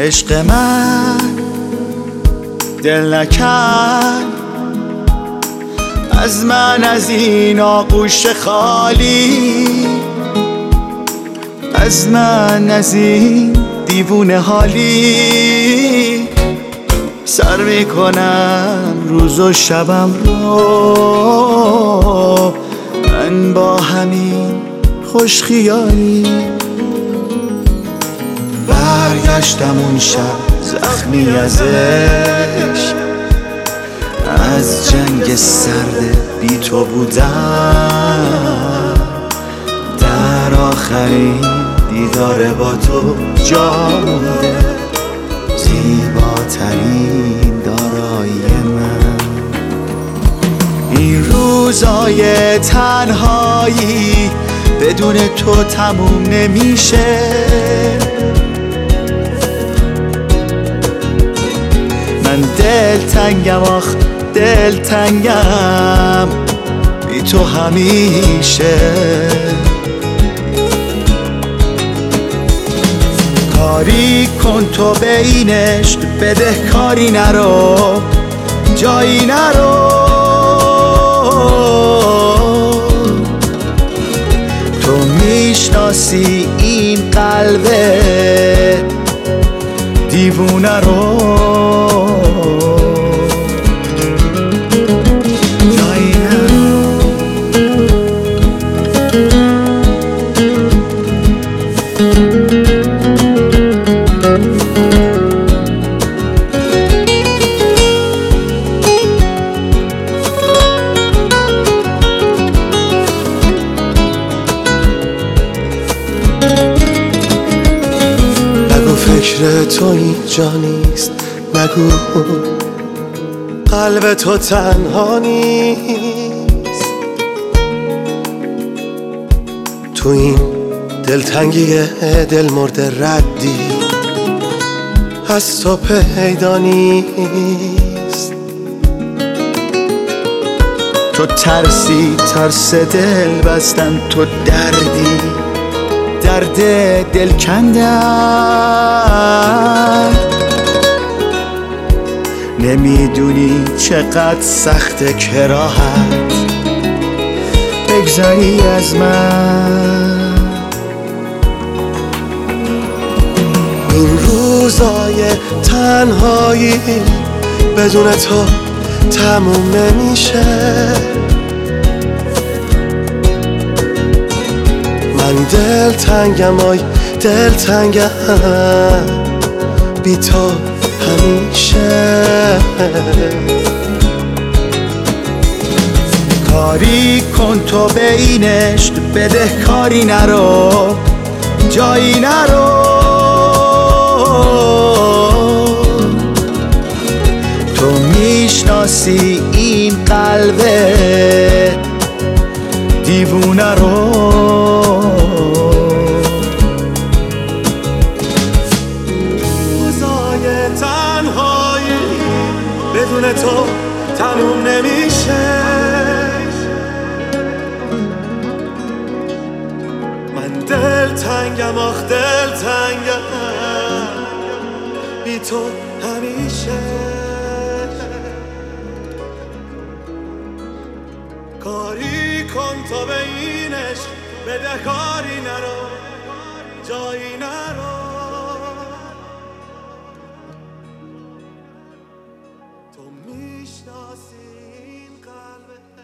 عشق من دل نکن از من، از این آغوش خالی، از من، از این دیوونه حالی. سر میکنم روز و شبم رو من با همین خوش خیالی. برگشتم اون شب زخمی از عشق، از جنگ سرد بی تو بودم، در آخرین دیدار با تو جا مونده زیباترین دارایی من. این روزای تنهایی بدون تو تموم نمیشه، من دلتنگم، آخ دلتنگم بی تو همیشه. کاری کن تو به این عشق، بده کاری نرو، جایی نرو. تو میشناسی این قلب دیوونه رو. فکر تو اینجا نیست، نگو قلب تو تنها نیست. تو این دلتنگی دل مرده ردی از تو پیدا نیست. تو ترسی، ترس دل بستن، تو دردی، درد دل کندن. نمیدونی چقدر سخت که راحت بگذری از من. این روزای تنهایی بدون تو تموم نمیشه. من دلتنگم، آی دلتنگم بی تو همیشه. کاری کن تو به این عشق، بده کاری نرو، جایی نرو. تو میشناسی این قلب دیوونه رو. بدون تو تموم نمیشه. من دلتنگم، آخ دلتنگم بی تو همیشه. کاری کن تو به این عشق، بده کاری نرو، جایی نرو. تو میشناسی این قلب